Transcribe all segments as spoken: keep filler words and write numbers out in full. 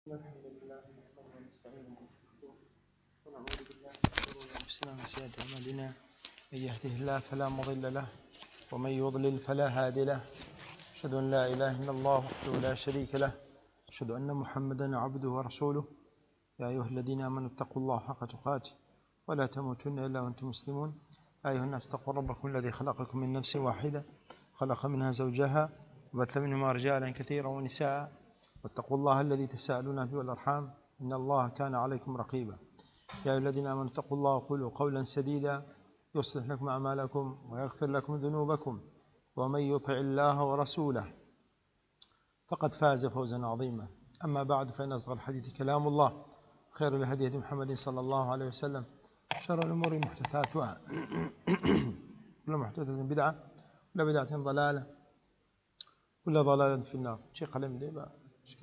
الحمد لله نحمده ونستعينه ونستغفره ونعوذ بالله من شرور انفسنا ومن سيئات اعمالنا من يهده الله فلا مضل له ومن يضلل فلا هادي له اشهد ان لا اله الا الله وحده لا شريك له اشهد ان محمدا عبده ورسوله يا ايها الذين امنوا اتقوا الله حق تقاته ولا تموتن الا وانتم مسلمون يا ايها الناس اتقوا ربكم الذي خلقكم من نفس واحده خلق منها زوجها وبث منهما رجالا كثيرا ونساء واتقوا الله الذي تساءلون به والأرحام إن الله كان عليكم رقيبا يا أيها الذين آمنوا اتقوا الله وقولوا قولا سديدا يصلح لكم أعمالكم ويغفر لكم ذنوبكم ومن يطع الله ورسوله فقد فاز فوزا عظيما. أما بعد فإن أصدق الحديث كلام الله خير الهدي هدي محمد صلى الله عليه وسلم شر الأمور محدثاتها كل محدثة بدعة ولا بدعة ضلالة ولا ضلالة في النار. شيء قلم دي بقى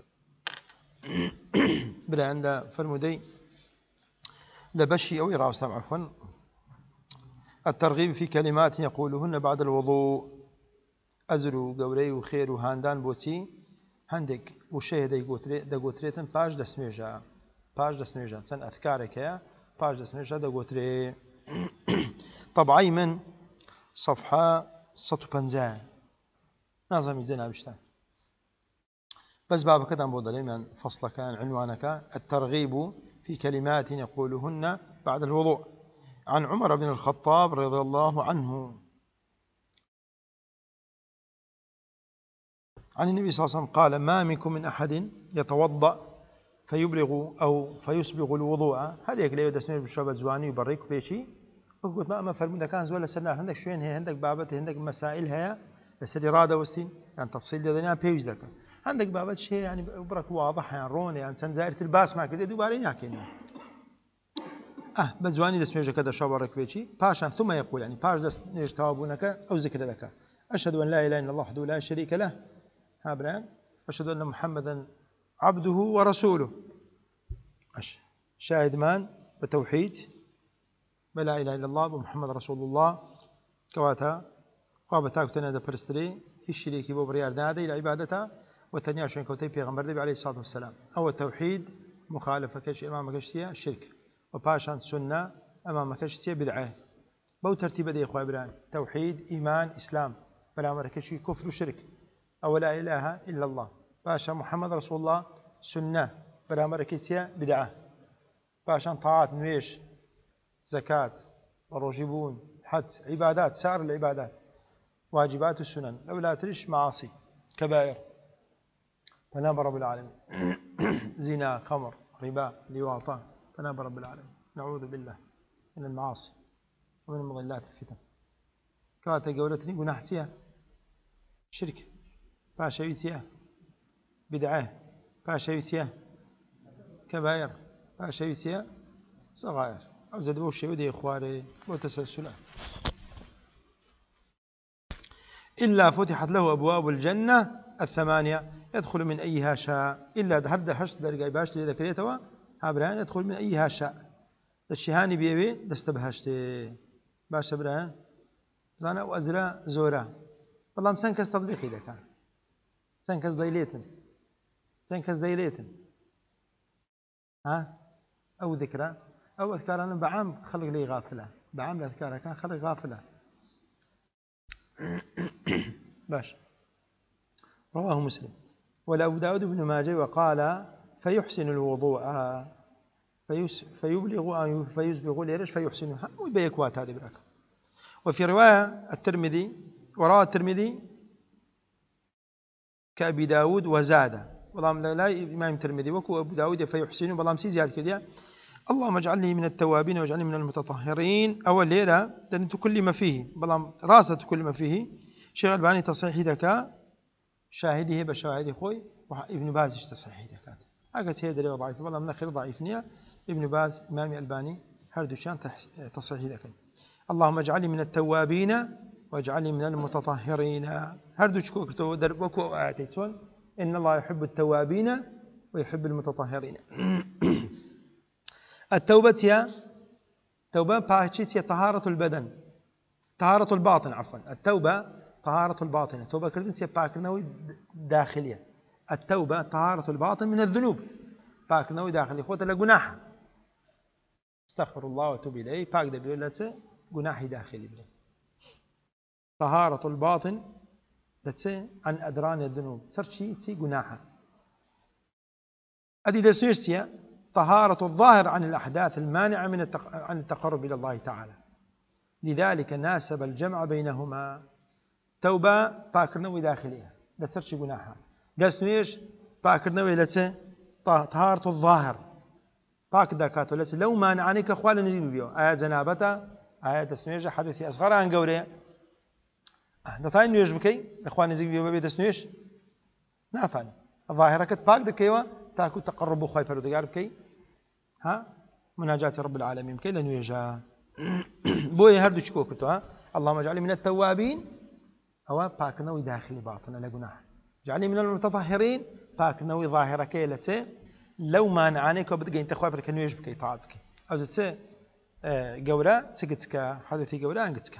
بلا عند فرمودي لبشي أو إراوس عفوا الترغيب في كلمات يقولهن بعد الوضوء أزرو قوري وخير وهاندان بوتي هندك وشيه دا قوتريتن باش دسنويجا باش دسنويجا سن أذكارك يا باش دسنويجا دا قوتري طبعي من صفحة ستو بنزان نظامي زينا بشتان بس باب كذا بودلي من فصل كان عنوانك الترغيب في كلمات يقولهن بعد الوضوء عن عمر بن الخطاب رضي الله عنه عن النبي صلى الله عليه وسلم قال ما منكم من أحد يتوضأ فيبلغ أو فيسبغ الوضوء هل يقلي يدسني بالشرب الزواني يبريك بيشي وقلت ما أما فرمودة كان زولا سنة عندك شوين هي عندك بابته عندك مسائل هي بس الإرادة وستين يعني تفصيل لدينا بيوز لك عندك بابت شيء يعني برك واضح يعني رون يعني سنزائر الباس ما كده دوباره ياكين اه بزواني دس نيجا كذا شابرك بيشي باشا ثم يقول يعني باش دس نيج توابونك او ذكر لك اشهد ان لا اله الا الله وحده لا شريك له هابران اشهد ان محمدا عبده ورسوله أش. شاهد مان بتوحيد بلا اله الا الله ومحمد رسول الله كواتا قابتاك تنادى برستري الشريك بو بريار نادي لعبادته وتنيا شن كوتي پیغمبر دي عليه الصلاه والسلام او التوحيد مخالفه كش امام كشتيا الشرك وباشان سنه امام كشتيا بدعه بو ترتيب دي اخويا بران توحيد ايمان اسلام بلا مركشي كفر وشرك او لا اله الا الله باشا محمد رسول الله سنه بلا مركشيا بدعه باشان طاعات نويش زكاه وروجبون حج عبادات سائر العبادات واجبات السنن لو لا ترش معاصي كبائر فناب رب العالمين زنا خمر ربا لواطة فناب رب العالمين نعوذ بالله من المعاصي ومن مضلات الفتن كواتا قولتني قناح سيها شرك باشا يسيها بدعاه باشا يسيها كبائر باشا يسيها صغائر أو زدبوا الشيء ودي إخواري وتسلسلا إلا فتحت له أبواب الجنة الثمانية يدخل من أيها شاء إلا هرد حشت درجة باش اللي ذكريتها هابران يدخل من أيها شاء الشهاني بيبي دستبهشت باش بران زانا وأزرا زورا والله مسنكس تطبيقي ذا كان سنكس ضيليتن سنكس ضيليتن ها أو ذكرى أو أذكار أنا بعام خلق لي غافلة بعام الأذكار كان خلق غافلة باش رواه مسلم ولأبو داود بن ماجه وقال فيحسن الوضوء فيبلغ أو فيسبغ ليرش فيحسنها ويبيكوات هذه براك. وفي رواية الترمذي وروى الترمذي كأبي داود وزاد والله لا إمام الترمذي وكو أبو داود فيحسن والله مسي زيادة كذا اللهم اجعلني من التوابين واجعلني من المتطهرين أول ليلة لأن تكلم فيه والله راسة تكلم فيه شيخ الباني تصحيح ذكاء شاهده بشاهد خوي ابن باز تصحيح ذكاء هكذا سيد له ضعيف والله من اخر ضعيف نية ابن باز امام الباني هردوشان تصحيح ذكاء اللهم اجعلني من التوابين واجعلني من المتطهرين هردوش كوكتو دربكو اعتيتون ان الله يحب التوابين ويحب المتطهرين. التوبة هي توبة باهتشيت هي طهارة البدن طهارة الباطن عفوا التوبة طهارة الباطن توبة كردن سي باكرناوي داخلية التوبة طهارة الباطن من الذنوب باكنەوەی داخلی خۆتە لە گوناح استغفر الله وتوب إليه باك دەبێت لە چ گوناحی داخلی بێت طهارة الباطن لچ عن أدران الذنوب سرچی چی گوناحە أدي دەستێشتە طهارة الظاهر عن الأحداث المانعة من التق... عن التقرب إلى الله تعالى لذلك ناسب الجمع بينهما توبة باكرنوي داخلية لا ترشي جناحها دستنويش باكرنوي لتس طهارة الظاهر باك دكاتو لتس لو ما نعنيك أخوال نزيل بيو آيات زنابته آيات دستنويش حدثي أصغر عن قوري نتاين نويش بكي أخوان نزيل بيو ببي دستنويش نافعني الظاهرة كت باك دكيوة تاكو تقربوا خواي فرودقار بكي ها مناجاة رب العالمين بكي لنويجا بوي هردو شكو كتو ها اللهم اجعلني من التوابين أو باكنوي داخلي باطن لا جناح اجعلني من المتطهرين باكنوي ظاهرة كيلتي لو ما نعانيك وبدك انت خوي برك نويج بكي طاعت بكي أو زت جورا تسكتك حدثي جورا انقتك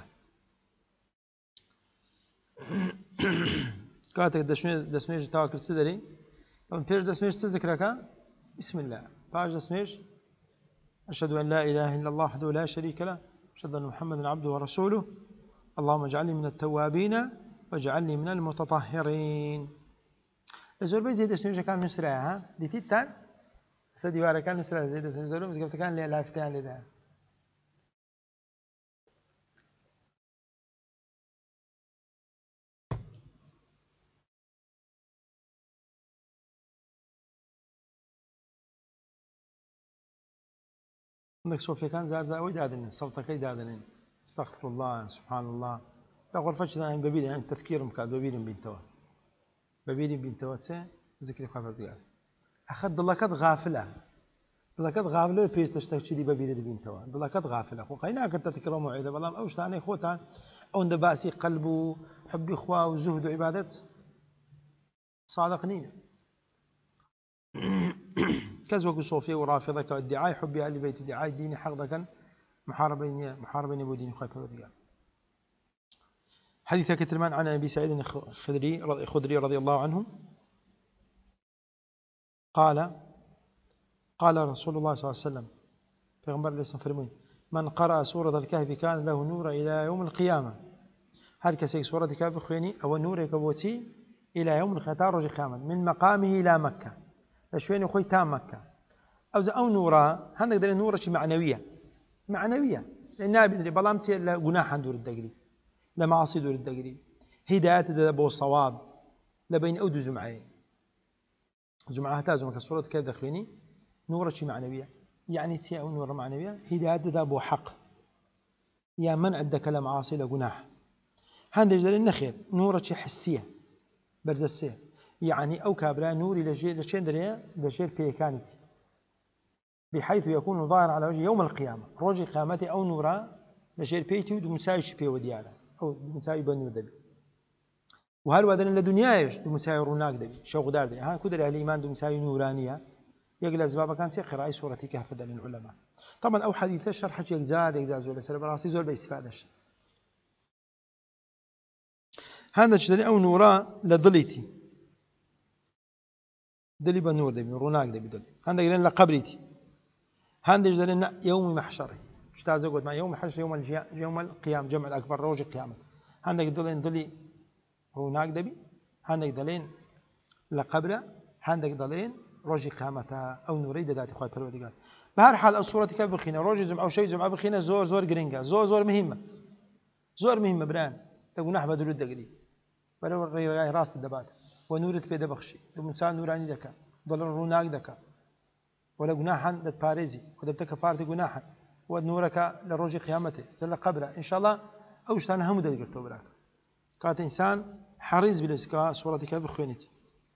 كاتك دشمي دشميج تاكل سدري طبعا بيرج دشميج تذكرك بسم الله باج دشميج أشهد أن لا إله إلا الله وحده لا شريك له أشهد أن محمدا عبده ورسوله اللهم اجعلني من التوابين واجعلني من المتطهرين لزول بي زيد اسمه كان نسرع ها دي تيتان سدي وارا كان نسرع زيد اسمه زول مش قلت كان لي لافتان لده عندك صوفيا كان زاد زاد ودادن صوتك يدادن استغفر الله سبحان الله لا غرفتش دائما ببيلي يعني تذكيرهم كاد ببيلي بنتوا ببيلي بنتوا تسي ذكري خافر ديال أخذ ضلكت غافلة ضلكت غافلة بيست تشتكي دي ببيلي بنتوا ضلكت غافلة خو قينا كنت تذكروا موعده والله أوش تاني خوتان أو عند باسي قلبه حب إخوة وزهد وعبادة صادقني كزوج صوفيا ورافضك وادعاء حب أهل البيت ادعاء ديني حقدك محاربين محاربين أبو دين خايف رضي حديث كترمان عن أبي سعيد الخدري الخدري رضي الله عنه قال قال رسول الله صلى الله عليه وسلم پیغمبر لسان فرمون من قرأ سورة الكهف كان له نور إلى يوم القيامة هل كسيك سورة الكهف خيني أو نور كبوتي إلى يوم القيامة رجل قيامة من مقامه إلى مكة لشوين خوي تام مكة أو أو نورا هذا قدر نورة معنوية معنوية لأنها بدري بلام تي لا جناح دور الدقري لا معاصي دور الدقري هدايات دبو صواب لبين أودو زمعي زمعة تازم كسورة كذا خيني نورة معنوية يعني تي أو نورة معنوية هدايات دبو حق يا من عندك لا معاصي لا جناح هذا يجدر النخير نورة حسية برزسية يعني أو كابرا نوري لجيل لشين دريا لجيل بيكانتي بحيث يكون ظاهر على وجه يوم القيامة رجل قيامته أو نورا لشيل بيتي ومسايش بي وديانا أو مساي بنو دبي وهل ودنا لدنيايش مساي روناق دبي شوق دار دبي ها كدر أهل الإيمان دو مساي نورانية يقل أسباب كانت قراءة سورة كهف دل العلماء طبعا أو حديث شرح يجزال يجزال زول سلام راسي زول باستفادش هذا شدني أو نورا لضليتي دلي بنور دبي روناق دبي دل هذا يقولون لقبريتي هذا يجدلنا يوم محشري اشتاز يقول ما يوم محشر يوم الجيا يوم القيام جمع الأكبر روج القيامة هذا يقدلين دلي روناق دبي هذا يقدلين لقبره هذا يقدلين روج قيامته أو نريد ذات إخوة البرودقات بهر حال الصورة كيف بخينا روج جمع أو شيء جمع بخينا زور زور جرينجا زور زور مهمة زور مهمة بران تقول نحب دلود دقلي ولو رأي راس الدبات ونورة بيد بخشي المنسان نوراني دكا ضل روناق دكا ولا جناحا للباريزي ودبتك فارت جناحا ونورك لروج قيامته جل قبره إن شاء الله أوش أنا هم دليل قلت براك كات إنسان حريص بالإسكاء صورتك بخوينتي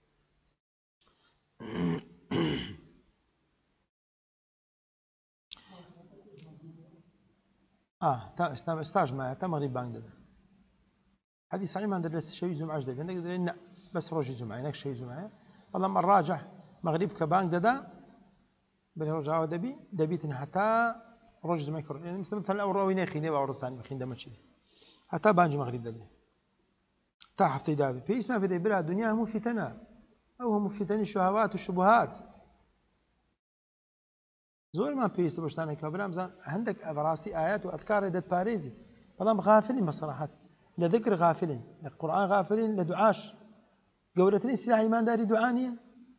آه تا استام استاج معي تا مغرب بانجد هذه صحيح ما ندرس شيء زم عجدة عندك لا بس روج زم عينك شيء زم عين والله ما الراجح مغرب كبانجد بين رجع ودبي دبيتن حتى رجز ما يكرر يعني مثلا أو روينا خيني أو رتاني خين دم تشدي حتى بانج مغرب دبي تا حفتي دابي في اسمه في دبي الدنيا مو فتنة أو هم فتن الشهوات والشبهات زۆر ما پێویستە بە شتانێک کە برامزان هەندێک بەڕاستی ئايات و ئەذکارێ دەتپارێزی بەڵام غافلین بەسەراحەت لە ذکر غافلین لە قورئان غافلین لە دوعاش گەورەترین سلاح ئیمانداری دوعا نییە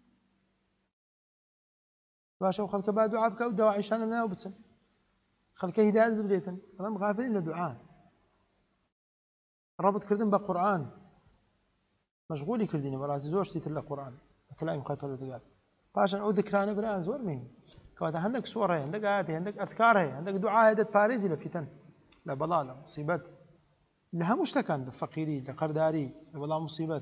باشە و خەڵکە با دوعا بکە و دەواعیشانە ناو بچن خەڵکە هیدایەت بدرێتن بەڵام غافلین لە دوعا ڕەبطکردن بە قورئان مەشغولی کردینە بەڕاستی زۆر شتی تر لە قورئان کەلامی خوای پەروەردگار پاشان ئەو ذکرانە بران زۆر مهمە کەواتە هەندێک سوڕ هەیە هەندێک ئاەت هەیە هەندێک ئەذکار هەیە هەندێک دوعا هەیە دەتپارێزی لە فیتن لە بەڵا لە موسیبەت لە هەموو شتەکان لە فەقیری لە قەرداری لە بەڵا موسیبەت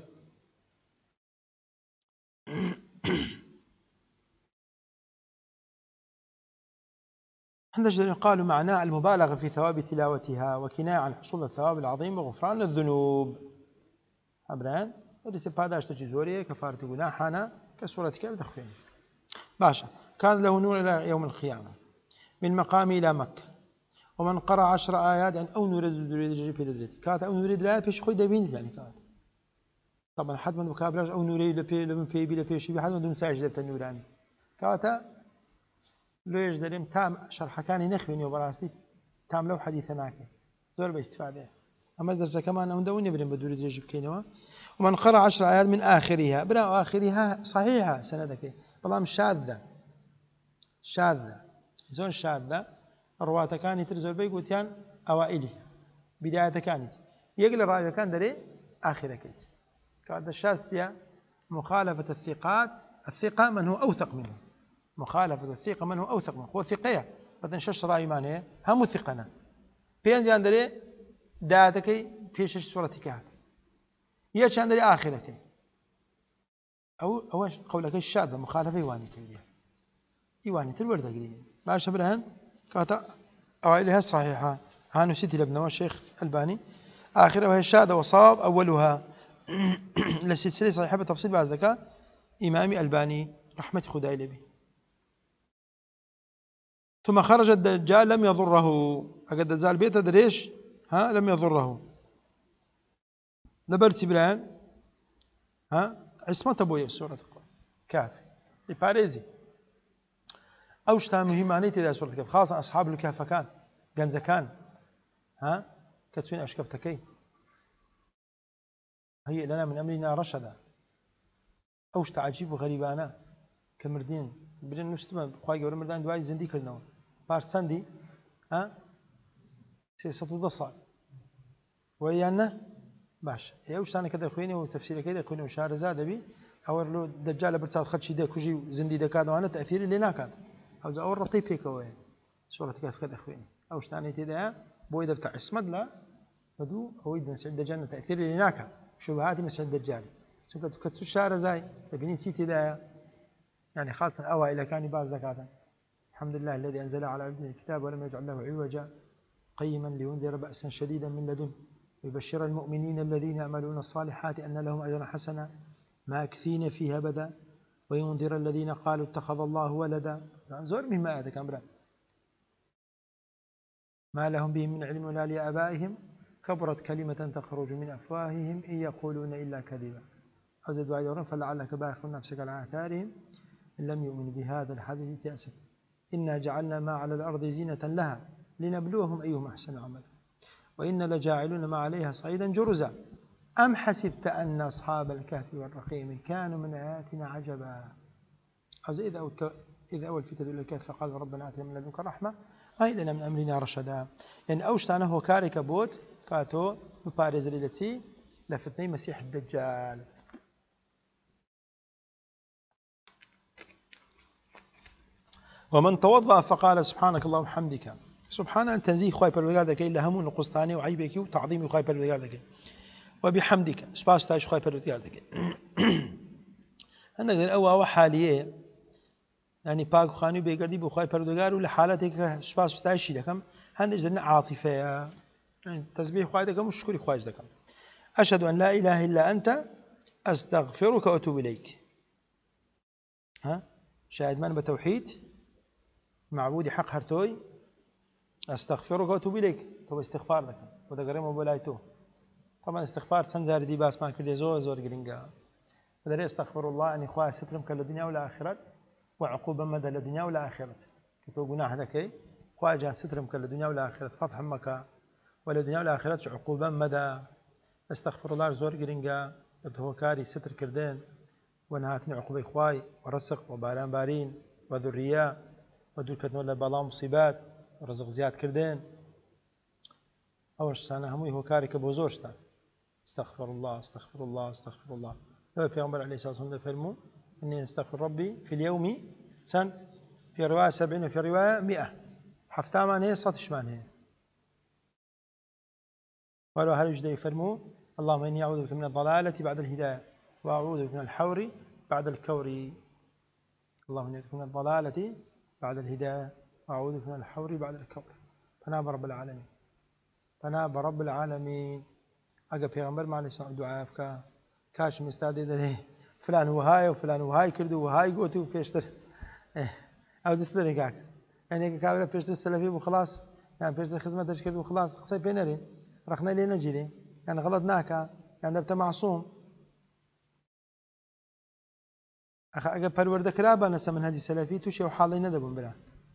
عندنا قالوا معناه المبالغة في ثواب تلاوتها وكناية عن حصول الثواب العظيم وغفران الذنوب أبران وليس بهذا أشتكي زورية كفارة جناحنا كسورة كيف تخفين باشا كان له نور إلى يوم القيامة من مقام إلى مكة ومن قرأ عشر آيات يعني أو نريد نريد في درجتي كانت أو نريد لا بيش خوي دبيني يعني كانت طبعا حد من مكابلاش أو نريد لبي لمن في بلا بيش بحد من دون ساجدة النوراني كانت لو يجدرم تام شرح كان نخويني وبراستي تام لو حديث هناك زور باستفادة أما درس كمان أو دوني بريم بدوري درجة بكينوا ومن قرأ عشر آيات من آخرها بلا آخرها صحيحة سندك والله مش شاذة شاذة زون شاذة الرواة كانت ترزول بيقوتيان أوائله بداية كانت يقل الرأي كان دري آخر كيت كانت الشاذة مخالفة الثقات الثقة من هو أوثق منه مخالفة الثقة من هو أوثق منه هو ثقية بدن شش رأي مانه هم ثقنا بينزي عندري داتكي في شش سورة كهف يأتي عندري آخرك أو أوش قولك الشاذة مخالفة يواني كذي يواني تلورد قليل بعد شبرهن كاتا أوائلها الصحيحة هانو سيتي لابن والشيخ الباني آخرها وهي الشاذة وصاب أولها للسلسلة صحيحة بتفصيل بعد ذلك إمامي الباني رحمة خداي لبي ثم خرج الدجال لم يضره أقد الدجال بيت دريش ها لم يضره نبرتي بران ها عصمة أبويا سورة كهف الباريزي أوشتها مهمانيتي ذا سورة كهف خاصة أصحاب الكهف كان جنزة كان ها كتسوين أشكفتكي هي لنا من أمرنا رشدا أوشت عجيب وغريبانا كمردين بدين نستمع خواجة ولا مردان دواي زندي كلنا بار سندي ها سياسة وضصال ويانا باش يوش أنا كذا خويني وتفسير كذا خويني وشار زاد بي أول لو دجال برسال خدشي ده كوجي زندي ده كذا وأنا تأثير اللي ناكاد أو زي أول ربطي بيك هو سورة كيف كذا خويني أوش تاني تدا بوي ده بتاع اسمد لا بدو هو يد مسعد دجال تأثير اللي ناكاد شبهات مسعد دجال شوف كتو شار زاي تبيني سيتي ده يعني خاصة أوائل كان باز زكاة الحمد لله الذي أنزل على عبده الكتاب ولم يجعل له عوجا قيما لينذر بأسا شديدا من لدنه ويبشر المؤمنين الذين يعملون الصالحات أن لهم أجرا حسنا ماكثين فيه أبدا وينذر الذين قالوا اتخذ الله ولدا زور مما هذا كامرا ما لهم به من علم ولا لآبائهم كبرت كلمة تخرج من أفواههم إن يقولون إلا كذبا أزد وعيدورا فلعلك باخر نفسك على آثارهم إن لم يؤمنوا بهذا الحديث تأسف إنا جعلنا ما على الأرض زينة لها لنبلوهم أيهم أحسن عملا وإن لجاعلون ما عليها صعيدا جرزا أم حسبت أن أصحاب الكهف والرقيم كانوا من آياتنا عجبا إذا أول إذا أول فتاة إلى الكهف فقال ربنا آتنا من لدنك رحمة أي لنا من أمرنا رشدا يعني أوشتانه هو كارك بوت كاتو مبارز للتي لفتني مسيح الدجال ومن توضأ فقال سبحانك اللهم وبحمدك سبحان أن تنزيه خواهي بالوغار ذكي إلا همون القسطاني وعيبك وتعظيم خواهي بالوغار ذكي وبحمدك سباس تايش خواهي بالوغار ذكي عندك الأول أول حالية يعني باق خاني بيقردي بخواهي بالوغار ولا حالتك سباس تايشي لكم عندك ذلك عاطفة يعني تسبيح خواهي ذكي وشكري خواهي ذكي أشهد أن لا إله إلا أنت أستغفرك وأتوب إليك ها شاهد من بتوحيد معبودي حق هرتوي أستغفرك وأتوب إليك تو استغفار لك وده قريم بولايته طبعا استغفار سنزار دي باس ما كل زور زور قرينجا فدري استغفر الله أن إخوة سترم كالدنيا والآخرة وعقوبة مدى الدنيا والآخرة تو جناح ذكي خواجه سترم كل الدنيا والآخرة فتح مكة ولا الدنيا والآخرة عقوبا مدى استغفر الله زور جرينجا هو كاري ستر كردين ونهاتني عقوبة إخواي ورزق وباران بارين وذرية ودول كتنو لبلا مصيبات ورزق زياد كردين أول سنة همي هو كاري كبوزورشتا استغفر الله استغفر الله استغفر الله لو پیغمبر عليه الصلاة والسلام فرموا إني استغفر ربي في اليوم سنت في رواية سبعين وفي رواية مئة حفتها من هي سطش من هي ولو هل يجدي فرموا اللهم إني أعوذ بك من الضلالة بعد الهداية وأعوذ بك من الحور بعد الكور اللهم إني أعوذ بك من الضلالة بعد الهداية وأعوذ بك من الحور بعد الكور فناب رب العالمين فناب رب العالمين أجا پیغمبر ما عليه الصلاة دعاء بك كاش مستعد دري فلان وهاي وفلان وهاي كردو وهاي قوتو بيشتر أو دستري كاك يعني كابرا بيشتر السلفي وخلاص يعني بيشتر خدمتش كردو وخلاص قصي بينري رخنا لي نجري يعني غلط ناكا يعني أنت معصوم أخ أجا برورد كرابة نسا من هذه السلفي توشي وحالي ندبون برا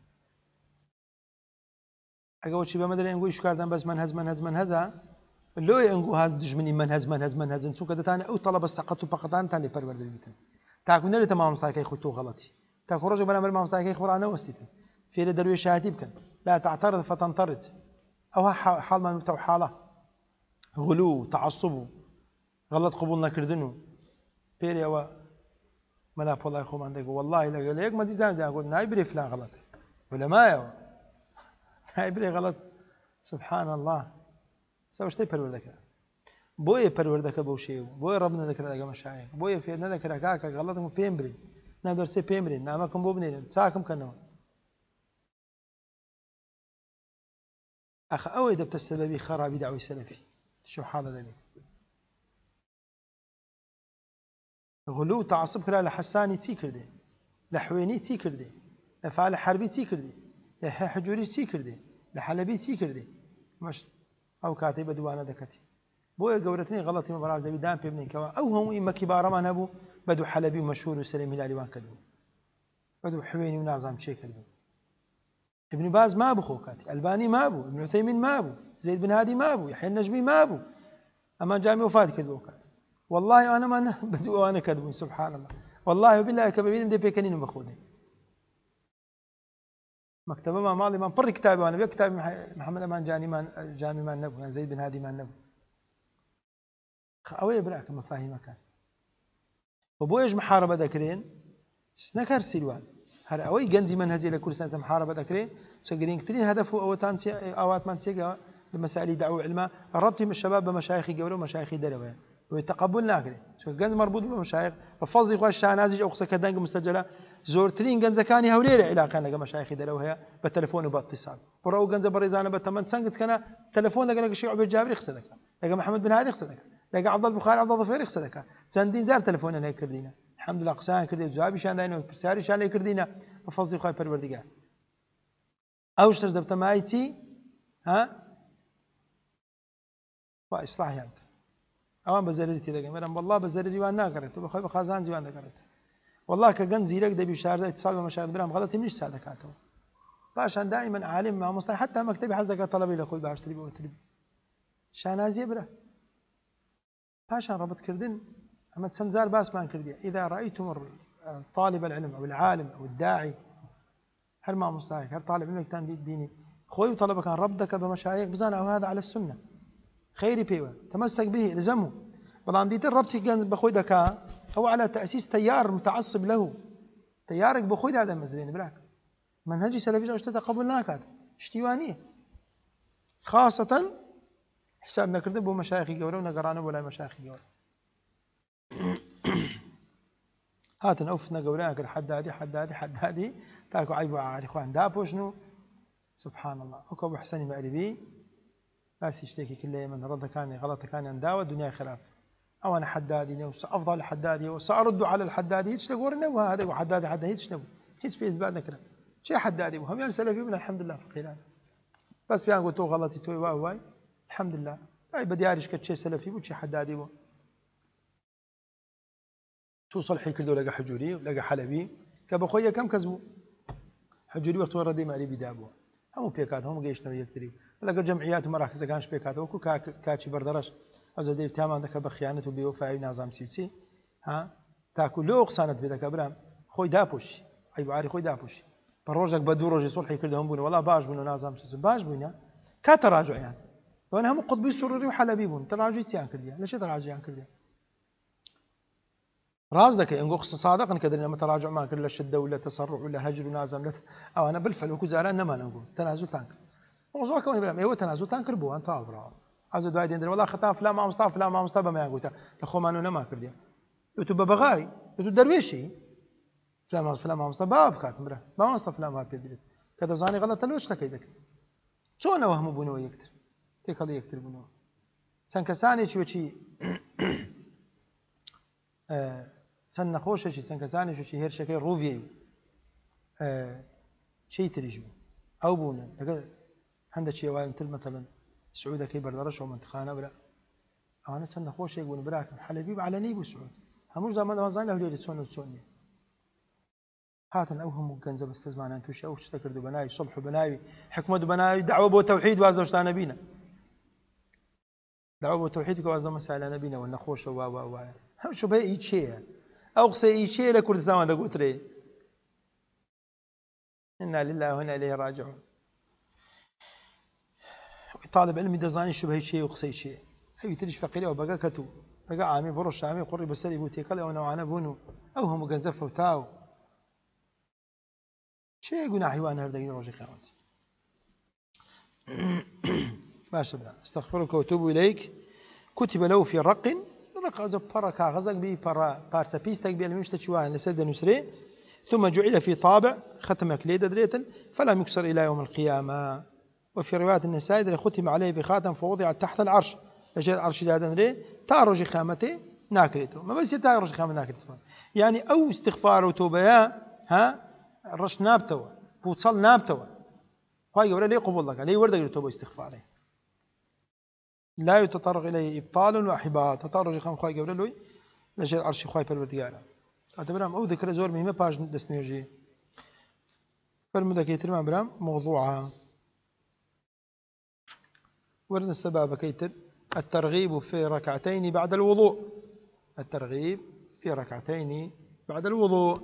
أجا وشي بمدري نقول شو كاردن بس منهز منهز منهزها لو ينقو هذا دجمني منهز منهز منهز انتو كده تاني او طلب السقط فقطان تاني برورد البيتن تاكو نري تمام مستاكي خطو غلطي تاكو رجل بلا ما مستاكي خبرانا وستيتن في درويش هاتيبكن لا تعترض فتنطرد او حال ما متو حاله غلو تعصب غلط قبولنا كردنو بيري او ملا والله يا خو عندك والله لا قال لك ما تزعل اقول نايبري فلان غلط ولا ما يا نايبري غلط سبحان الله سوشتي پروردك بوي پروردك بوشيو بوي ربنا ذكر لك مشايخ بوي في ذكر كاك غلطكم بيمبري نادر سي بيمبري نامكم بوبني ساكم كنو اخ اوي دبت السببي خرابي دعوي سلفي شو حاله ذبي غلو تعصب كلا لحساني تي كردي لحويني تي كردي لفعل حربي تي كردي لحجوري تي كردي لحلبي تي كردي مش أو كاتب دوانا دكتي بويا قورتني غلطي مبراز دبي دام بيبني كوا أو هم إما كبار ما نبو بدو حلبي مشهور وسليم هلالي وان كذبوا بدو حويني ونازم شيء كذبوا ابن باز ما أبو خوكاتي الباني ما أبو ابن عثيمين ما أبو زيد بن هادي ما أبو يحيى النجمي ما أبو أما جامع وفات كذبوا كاتي والله أنا ما بدو أنا كذبوا سبحان الله والله وبالله كبيرين بدي بيكنين مخودين مكتبه ما ماضي ما بر كتابي وانا بكتاب محمد امان جاني ما جامي ما نبو زيد بن هادي ما نبو اوي براك مفاهيم كان وبويج محاربه ذكرين نكر سيلوان هذا اوي جندي منهجي لكل سنه محاربه ذكرين سجلين كثير هدفه او تانسي اوات منسيقه لمسائل دعوه علماء ربطي من الشباب بمشايخي قبلوا مشايخي دربه ويتقبلنا كده شو جنز مربوط بالمشايخ ففضي خوش شانازج او قصه كدنج مسجله زورترين جنزكاني هوليله علاقه لقى مشايخ دلوها بالتليفون وباتصال ورو جنز بريزانه بتمن سنقت كان تليفون لقى شيء عبد الجابر خصدك لقى محمد بن هادي خصدك لقى عبد البخاري عبد الظفير خصدك سندين زار تليفون انا كردينا الحمد لله قسان كردي جوابي شان داينو بساري شان كردينا ففضي خوي پروردگار اوش تجدبت مايتي ها واصلاح يعني اوان بزررتي دغه مرم والله بزرري وانا قرت بخوي بخازان زيوان قرت والله كجن زيرك دبي شارده اتصال بمشاهد برام غلطي مش سادكاته باشان دائما عالم مع مصلح حتى مكتبي حزك طلبي لاخوي باشتري بوتري شانازي بره باشان ربط كردن اما تسنزار باس ما كردي اذا رايتم طالب العلم او العالم او الداعي هل ما مصلح هل طالب علمك تان ديني خوي طلبك عن ربك بمشايخ بزان او هذا على السنه خيري بيوا تمسك به الزمه بلان ديت الربط كان بخوي دكا هو على تأسيس تيار متعصب له تيارك بخوي هذا المزلين براك منهجي سلفي وش تتقبلناك هذا اشتوانيه خاصة حسابنا كرده بو مشايخي قولوا نقرانا ولا مشايخي قولوا هاتنا اوفتنا قولنا كل حد هادي حد هادي حد هادي تاكو عيبوا عاري اخوان دابو شنو سبحان الله اكو ابو حسن مأربي بس يشتكي كل من رد كان غلط كان انداوى الدنيا خلاف او انا حدادي افضل حدادي وسارد على الحدادي هيك تقول انه هذا حدادي حدا هيك شنو هيك في اثبات نكره شيء حدادي وهم يعني سلفي من الحمد لله فقير بس بيان قلت غلطي توي واي واي الحمد لله اي بدي اعرف كشي سلفي وشي حدادي بو توصل حي كردو لقى حجوري لقى حلبي كبخويا كم كذبوا هەجووری وەختوە ڕەدەی ماری بیدابووە هەموو پێکات هەموو گەیشتنەوە یەکتری لەگەڵ جەمعیات و مەراکزەکانش پێکاتەوە وەکو کاچی بەردەڕەش ئەوزە دەی تامان دەکە بە خیانەت و بێوەفایی نازام چی بچی ها تاکو لۆ قسانت پێ دەکە برام خۆی داپۆشی ئەیباری خۆی داپۆشی بە ڕۆژێک بە دوو ڕۆژی سوڵحی کردەوە بوون وەڵا باش بوون و نازام چ باش بووینە کا تەڕاجعیان ئەوانە هەموو قوتبی سوڕوری و حەلەبی بوون تەڕاجعی چیان کردیان لە چێ تەڕاجعیان کردیان ڕاست دەکەی ئەنگۆ قسە سادقن کە دەرێنە تەڕاجعمان کرد لە شدە و لە تەسەڕع و لە هەجر و نازام لە ئەوانە بالفعل وەکو جاران نەمانەنگۆ تەنازولتان کرد مۆزوعەکەی برام ئێوە تەنازولتان کرد بووان تاو براوە ئەز دوای دێن وەڵا خەتا فلان مامۆستا فلان مامۆستا بەمەیان گوتە لە خۆمان و نەما کردیان تو بە بەغای تو دەروێشی فلان فلان مامۆستا با بکاتم برا مامۆستا فلان وا پێ درێت کە دەزانی غەڵەتە لۆ شتەکەی دەکەی چۆنەوە هەموو بوونەوە یەکتر تێکەڵ یەکتر بوونەوە چەند کەسانێکی وەچی چەند نەخۆشێکی چەند کەسانێکی هێرشەکەی ڕووڤێ چی تریش بوو ئەو بوونە لەگە هەندێکی ئێوارن تر مەتەڵەن سعودەکەی بەردەڕەشەوە منتخانە برا ئەوانە چەند نەخۆشێک بوون براکەم حەلەبی عەلەنی بوو سعود هەموو زامان دەوازان لە هەولێری چۆن و چۆن نیە هاتن ئەو هەموو گەنجە بەستە زمانان تووشی ئەو شتە کرد و بەناوی سڵح و بەناوی حکومەت و بەناوی دعوە بۆ تەوحید وازە شتانە بینە دعوە بۆ تەوحید کە وازە مەسائلە نەبینەوە نەخۆشە وا وا وایە هەم شوبهەیە هیچ چێیە ئەو قسەی هیچ چێیە لە کوردستان دەگوترێ إنا لله وإنا إليه راجعون طالب علمي دەزانی شوبهەی چێ و قسەی چێ ئەوی تریش فەقیرەوە بەگە کەت و بەگە عامی بڕۆ شامی قوڕی بەسەری بوو تێکەڵ ئەوە نەوانە بوون و ئەو هەموو گەنجە فەوتا و چێ گوناحیوان هەردەگین ڕۆژی قیامەت باشە برا استغفرك وأتوب إليك كتب له في رق رق ئەوجە پەڕە کاغەزێک بی پەڕە پارچە پیستێک بێ لەمێ شتە چوایە لەسەر دەنووسرێ ثم جعل في طابع ختمك لێ دەدرێتن فلم يكسر إلى يوم القيامة وفي رواية النسائي ختم عليه بخاتم فوضع تحت العرش لەژێر عەرشی دادەنرێ تا ڕۆژی قیامەتێ ناکرێتەوە مەبەستێ تا ڕۆژی قیامەت ناکرێتەوە یعنی ئەو استیغفار و تۆبەیە ها ڕەش نابتەوە پوچەڵ نابتەوە خوای گەورە لێ قبوڵ دەکات لێی وەردەگرێتەوە بۆ استیغفارێ لا يتطرق إليه إبطال وإحباط هەتا ڕۆژی قیامەت خوای گەورە لۆی لەژێر عەرشی خوای پەروەردگارە کاتە برام ئەو ذکرە زۆر مهمە پاش دەستنوێژی فەرموو دەکەیترمان برام موضوعە ورد السبب كيتر الترغيب في ركعتين بعد الوضوء الترغيب في ركعتين بعد الوضوء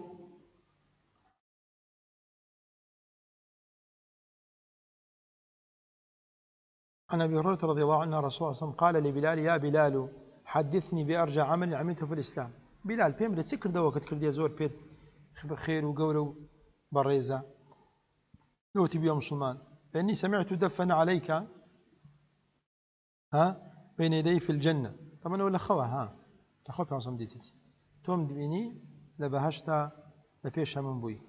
عن أبي هريرة رضي الله عنه رسول الله صلى الله عليه وسلم قال لبلال يا بلال حدثني بأرجى عمل عملته في الإسلام بلال بيم لتسكر دوا كتكر دي زور بيت خير وقولوا بالريزة نوتي بيا مسلمان فإني سمعت دفن عليك ها بين يدي في الجنة طبعا ولا خوا ها تخوف يا عصام ديتي توم دبيني لبهشتا لبيش من بوي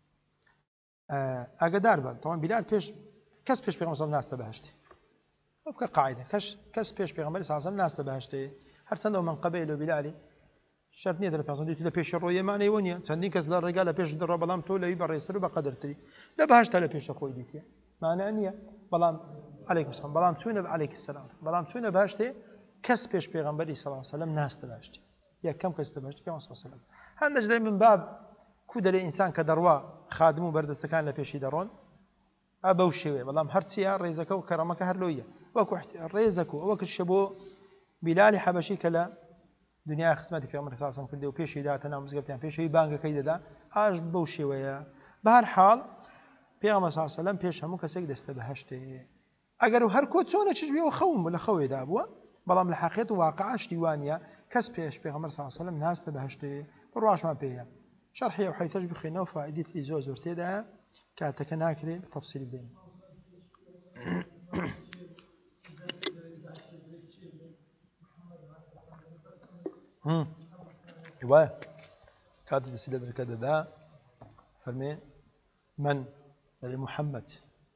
أقدر بقى طبعا بلال بيش كس بيش بيغمر صلى الناس تبهشتي وبقى قاعدة كش كس بيش بيغمر صلى الله عليه وسلم الناس تبهشتي هر سنة من قبيله بلالي شرط نية لبيش عصام ديتي لبيش الرؤية معني ونيا سندين كس للرجال لبيش در بلام تولى يبر يستر بقدرتي لبهشتا لبيش أخوي ديتي معنى أنية بلام عليكم السلام بلام سوينا عليك السلام بلام سوينا بهشتي كس بيش بيغمبري صلى الله عليه وسلم ناس تبهشتي يا كم كس تبهشتي بيغمبر صلى الله عليه وسلم هندش من باب كود الإنسان كدروا خادمه بردستكان لبيشي درون أبو شوي بلام هرتسيا ريزك وكرمك هرلوية وكو ريزك وكو الشبو بلال حبشي كلا دنيا خصمتي في عمر صلى الله عليه وسلم كده وبيشي دا تنام مزقبتين بيشي بانك كيدا دا اش بو شوية بهر حال پیغمبر صلی الله علیه و سلم پیش همون کسی که دست بهشته اگر هر کود چونه چیز بیو خوم ولا خوی دا بوا بلام الحقیقت واقعش دیوانیه کس پیش پیغمبر صلی الله علیه و سلم ناس بهشته برواش ما بيه شرحي وحيث بخينا وفائدة لي زوز ورتيدا كاتك ناكري بتفصيل بين هم ايوه كاتب السيد كذا ذا فرمي من اللي محمد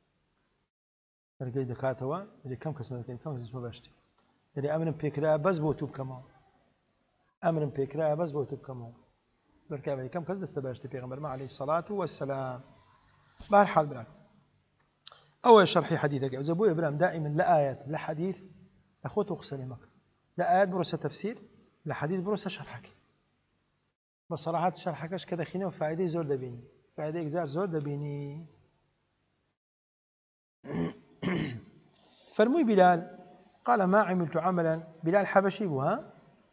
اللي دكاتوا اللي كم كسنه كم كم باشتي اللي امن بيكرا بس بوتوب كمان امن بيكرا بس بوتوب كمان بركابي كم كز دستباشتي پیغمبر ما عليه الصلاه والسلام بهر حال براك اول شرحي حديثك ابو ابراهيم دائما لا ايات لا حديث اخوته وسلمك لا ايات بروسه تفسير لا حديث بروسه شرحك بصراحه شرحكش كذا خينه وفائده زور دبيني فائده اكزار زور دبيني فرموي بلال قال ما عملت عملا، بلال حبشي بها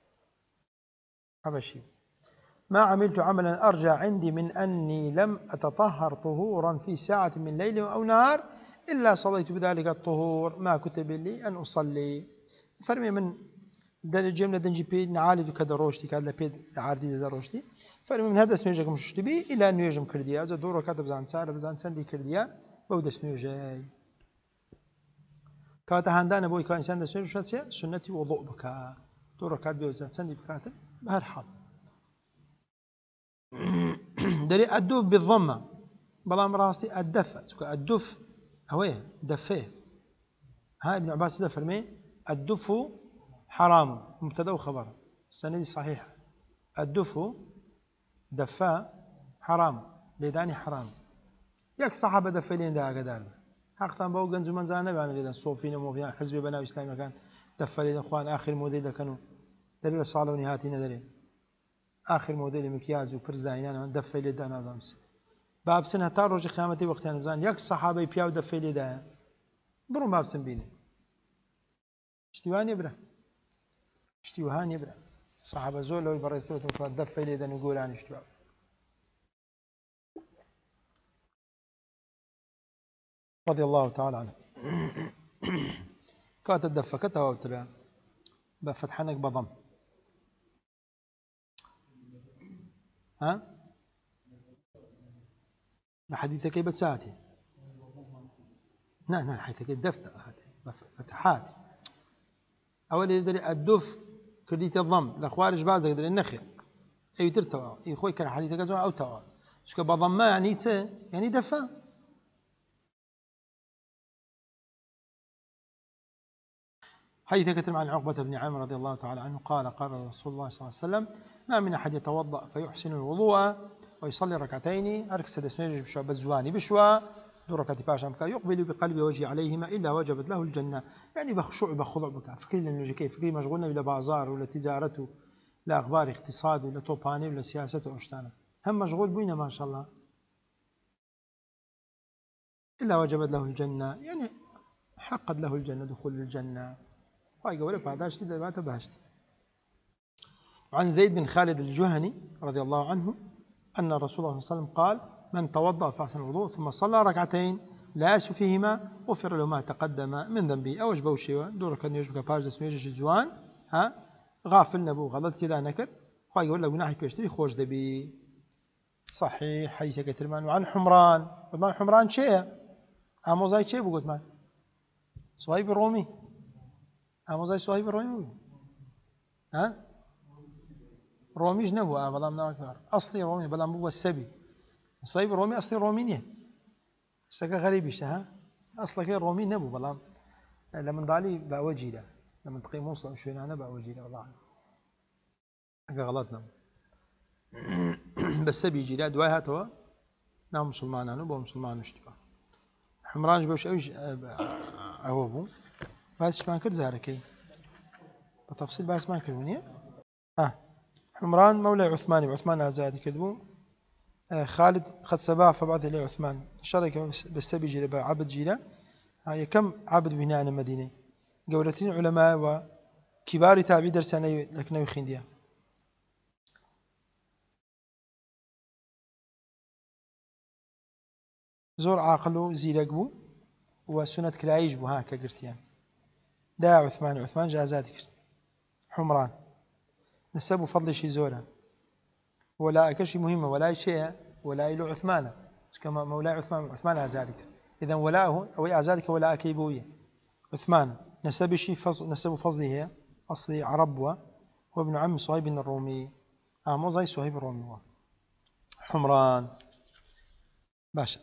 حبشي، ما عملت عملا أرجى عندي من أني لم أتطهر طهورا في ساعة من ليل أو نهار إلا صليت بذلك الطهور ما كتب لي أن أصلي. فرمي من دل الجملة دنجي بي نعالي كذا روشتي كذا بيد عاردي ذا روشتي، فرمي من هذا اسمه مش تبي إلى أن يجم كرديا إذا دورة كاتب زان سارة بزان سندي كرديا بود اسمه جاي كاتا هندان بوي كان إنسان اسمه شو سنتي وضوء بكا دورة كاتب بزان سندي بكاتب بهر حال. دري الدف بالضمة بلام راستي الدف الدف هويه دفيه. ها ابن عباس ده فرمي الدف حرام مبتدا وخبر السنة دي صحيحة. الدف دفاء حرام ليداني حرام ياك صحابة دفلين ده قدام حقا بو جنز من زانه بان ليدان صوفين وموفيان حزب بناء اسلامي كان دفلين اخوان اخر موديل كانوا دليل صالح ونهاتي ندري آخر موديل مكياج وبرزاينان من دفع لي دانا زامس باب سنة تاروج قيامتي وقت أنا بزان يك صحابة بياو دفع لي دا برو باب سن بيني اشتواني يبرا اشتوهان يبرا صحابة زول لو يبرسوا تفرد دفع لي دا نقول عن اشتوا رضي الله تعالى عنه. كانت الدفة كتها وترى بفتحنك بضم ها لحديثك بساتي نعم نعم حيث الدفتة فتحات أول يدري الدف كرديت الضم الأخوارج بعض يدري النخل أي ترتوى يخوي كان حديثك زمان أو توا شو كبضم ما يعني ت يعني دفة حيث كتب عن عقبة بن عامر رضي الله تعالى عنه قال قال رسول الله صلى الله عليه وسلم ما من أحد يتوضأ فيحسن الوضوء ويصلي ركعتين أركس دسميج بشوى بزواني بشوى دو ركعتي باشا مكا يقبل بقلبي وجهي عليهما إلا وجبت له الجنة. يعني بخشوع بخضوع بكا فكري لأنه كيف فكري مشغولنا ولا بازار ولا تجارته لا أخبار اقتصاد ولا توباني ولا سياسة وأشتانا هم مشغول بينا ما شاء الله إلا وجبت له الجنة يعني حقد له الجنة دخول الجنة واي قولي بعداش تدى ما تبهشت. عن زيد بن خالد الجهني رضي الله عنه أن رسول الله صلى الله عليه وسلم قال من توضأ فأحسن الوضوء ثم صلى ركعتين لا يأس فيهما غفر له ما تقدم من ذنبه أو أجبه الشيء دور كان يجبك باج دسم يجي جوان ها غافل نبو غلط إذا نكر خاي يقول له جناحي بيشتري خوش دبي صحيح حيث كترمان. وعن حمران وما حمران شيء عمو زي شيء بقول ما صهيب الرومي عمو زي صهيب الرومي ها روميش نبوه بلام ناكر أصلي رومي بلام بو السبي صهيب الرومي أصلي رومينيه سكا غريب ها أصلا كي رومي نبو بلام لما ضالي بأوجيله لما تقيم موصل شوي أنا بأوجيله والله حاجة غلطنا بس بيجي لا دواي هاتوا نعم مسلمان أنا بو مسلمان اشتبه حمران جبوش أوج أوابو بس ما كر زاركي بتفصيل بس ما كرونيه آه حمران مولى عثمان وعثمان أزادي كذبوا آه خالد خد سباع فبعث إليه عثمان شرك بس بيجي لبا عبد جيلا هاي كم عبد بناء المدينة جولتين علماء وكبار تابعي درسنا لكن يخين ديا. زور عاقله زيرقبو وسنة كلايج بو ها كقرتيان دا عثمان عثمان جازاتك حمران نسبوا فضل شي زورا ولا كشي مهمة ولا شيء ولا له عثمان كما مولاي عثمان عثمان أزادك إذا ولاءه أو أزادك ولاء كيبوية عثمان نسب شي فضل نسب فضله هي أصلي عربوة هو ابن عم صهيب الرومي آه مو زي صهيب الرومي حمران باشا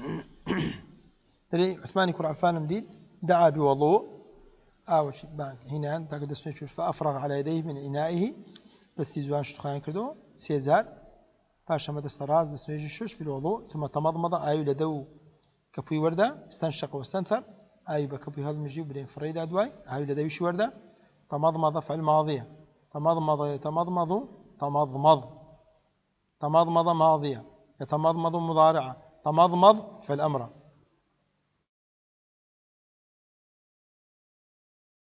تري عثمان يكون عفان مديد دعا بوضوء أو هنا تقدر تسمع فأفرغ على يديه من إنائه دستيزوان شتخان كردو سيزار باشا ما دست راس دست يجي شوش في الوضوء ثم تمضمض آيو لدو كبوي وردة استنشق واستنثر آيو بكبوي هذا المجيب بدين فريد أدواي آيو لدو شو وردة تمضمض فعل ماضية تمضمض يتمضمض تمضمض تمضمض ماضية يتمضمض مضارعة تمضمض فعل أمر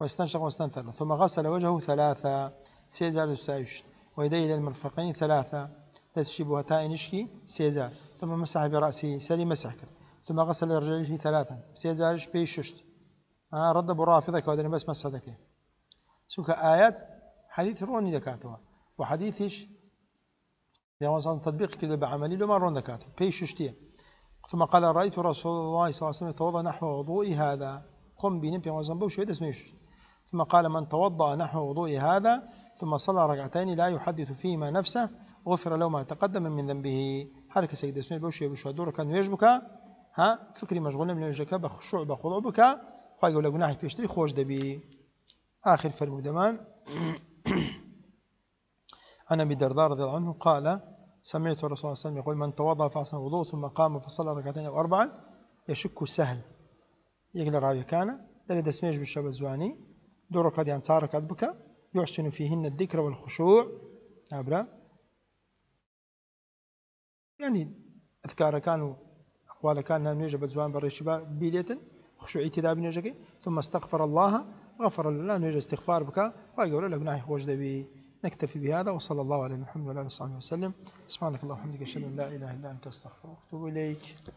واستنشق واستنثر ثم غسل وجهه ثلاثة سيزار السايش ويديه إلى المرفقين ثلاثة تشبهتا نشكي سيزار ثم مسح برأسه سلي مسح ثم غسل رجليه ثلاثا سيزارش بيششت آه رد برافضك ودني بس مسحتك سوك آيات حديث روني دكاتوا وحديثش يا وصل تطبيق كذا بعملي لما رون دكاتوا بيششتيه ثم قال رأيت رسول الله صلى الله عليه وسلم يتوضأ نحو وضوء هذا قم بنم في وزن بوش اسمه ثم قال من توضأ نحو وضوء هذا ثم صلى ركعتين لا يحدث فيهما نفسه غفر له ما تقدم من ذنبه حركة سيد اسمه بوش بوش دور كان يجبك ها فكري مشغول من يجبك بخشوع بخضوع بك ويقول لك ناحي بيشتري خوش دبي آخر فرمودمان عن أبي الدرداء رضي الله عنه قال سمعت الرسول صلى الله عليه وسلم يقول من توضأ فأحسن وضوء ثم قام فصلى ركعتين أو أربعا يشك سهل يقدر راوي كان لدى اسميش بالشاب الزواني دور قد ينصار كذبك يحسن فيهن الذكر والخشوع عبرا يعني أذكار كانوا أقوال كان نام يجب الزوان بالرشبة بيلية خشوعي تذاب نجك ثم استغفر الله غفر الله نجي استغفار بك ويقول لك ناحي خوش دبي نكتفي بهذا وصلى الله على محمد وعلى اله وصحبه وسلم سبحانك اللهم وبحمدك اشهد ان لا اله الا انت استغفرك واتوب اليك.